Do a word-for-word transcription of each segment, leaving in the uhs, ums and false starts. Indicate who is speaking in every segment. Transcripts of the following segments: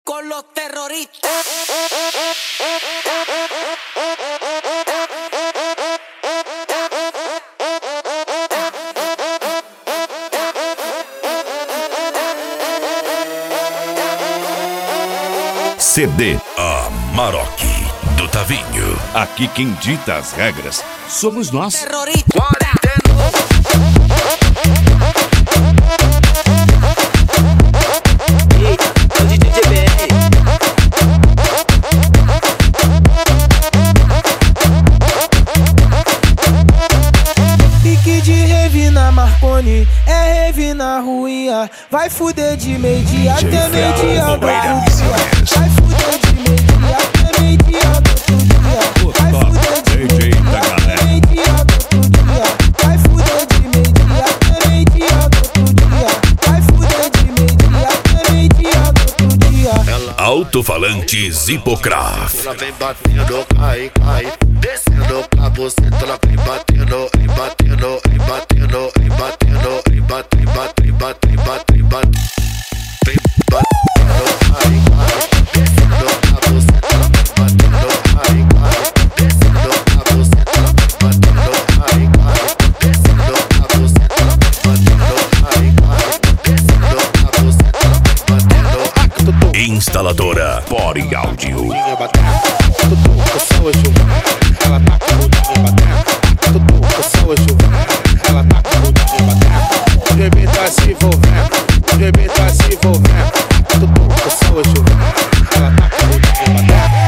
Speaker 1: con los terroristas.
Speaker 2: C D Amarok, do Tavinho. Aqui quem dita as regras somos nós.
Speaker 1: Terrorista.
Speaker 3: Pique de rave na Marconi, é rave na Ruia. Vai fuder de meio-dia até meio-dia do outro dia. Vai fuder de meio-dia até meio-dia do outro dia. Vai fuder de meio-dia até meio-dia do outro dia. Vai fuder de meio-dia até meio-dia do outro dia. Vai fuder de meio-dia até meio-dia do outro dia.
Speaker 2: Alto-falantes Hipocraf.
Speaker 4: Ela vem batendo, cai, cai. Descendo pra você, ela vem batendo, e batendo, e batendo, e batendo, e bate, e bate, e bate, e bate, e bate. Vem batendo, cai, cai. Descendo pra você, ela vem batendo, cai, cai. Descendo pra você, ela vem batendo, cai, cai. Descendo pra você, ela vem batendo, cai, cai. Descendo pra você, ela vem batendo.
Speaker 2: Instaladora Body Áudio.
Speaker 4: Ela tá com o dinheiro batendo, tudo pessoa chovendo. Ela tá com o dinheiro batendo, o bebê tá se envolvendo, o bebê tá se envolvendo. Tudo pessoa chovendo. Ela tá com o dinheiro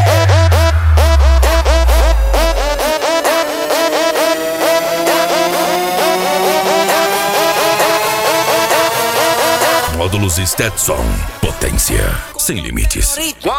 Speaker 4: batendo.
Speaker 2: Módulos Stetson. Potência sem limites.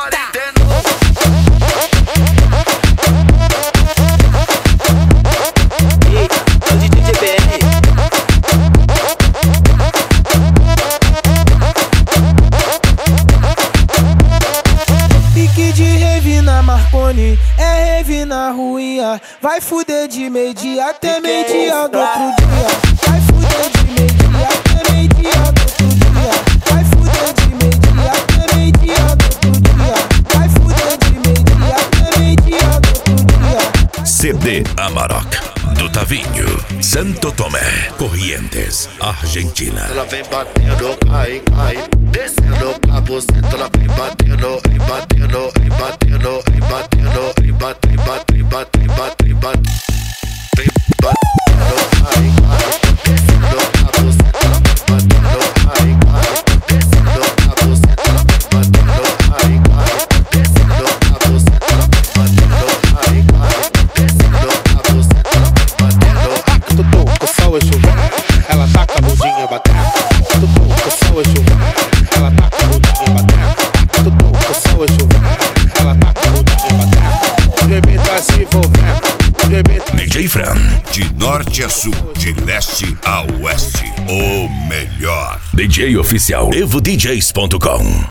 Speaker 3: Pique de rave na Marconi, é rave na Ruia. Vai fuder de meio-dia até meio-dia do outro dia. Vai fuder de meio-dia até meio-dia do outro dia. Vai fuder de meio-dia até meio-dia do outro dia. Vai fuder de meio-dia até meio-dia do outro dia.
Speaker 2: C D Amarok, do Tavinho. Santo Tomé, Corrientes, Argentina.
Speaker 4: Ela vem batendo, cai, cai. Descendo pra você, ela vem batendo, e batendo, e batendo, e batendo, e bate, e bate, e bate, e bate, e bate. Vem batendo, cai, cai. Descendo pra você, ela vem batendo, cai, cai. Descendo pra você, ela vem batendo, cai, cai. Descendo pra você, ela vem batendo, cai, cai. Descendo pra você, ela vem batendo. Tudo pessoa chovendo, ela tá com a bundinha batendo. Tudo pessoa chovendo, ela tá com a bundinha batendo. Tudo pessoa chovendo, ela tá com a bundinha batendo. O bebê tá se envolvendo, o bebê tá...
Speaker 2: D J Fran, de norte a sul, de leste a oeste, o melhor. D J oficial, evo d js ponto com.